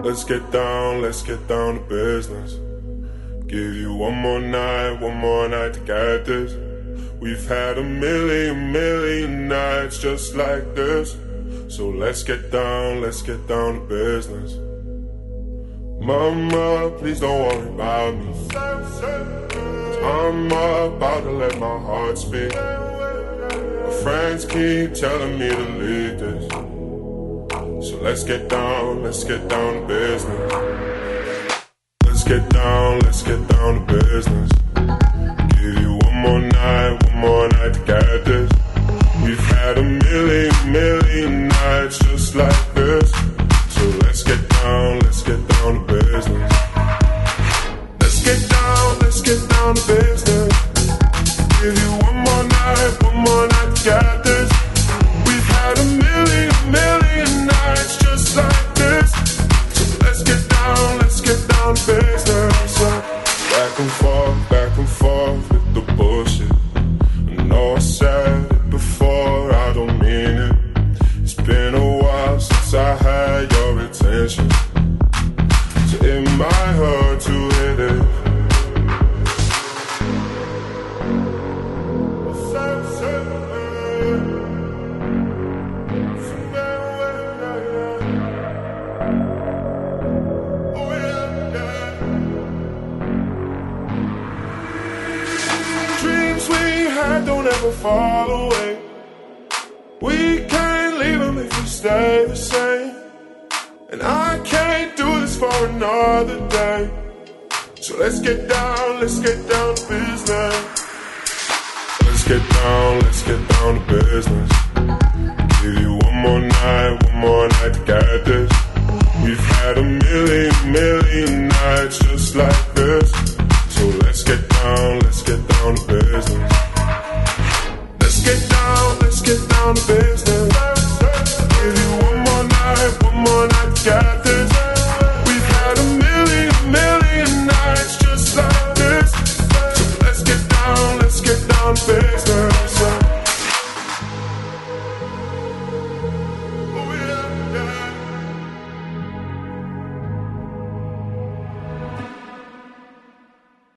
let's get down to business. Give you one more night to get this. We've had a million nights just like this. So let's get down to business. Mama, please don't worry about me. I'm about to let my heart speak. My friends keep telling me to leave this. So let's get down to business. Let's get down to business. Give you one more night to get this. We've had a million nights just like this. So let's get down to business. Let's get down to business. Give you one more night to get this. We've had a million nights just like this. So let's get down to business. Back and forth with the bullshit. I know I said it before, I don't mean it. It's been a while since I had your attention, so it might hurt to hit it. Dreams we had don't ever fall away. We can't leave them if we stay the same. And I can't do this for another day. So let's get down to business. Let's get down to business. Give you one more night to get this. We've had a million nights just like this. So let's get down to business. Let's get down to business.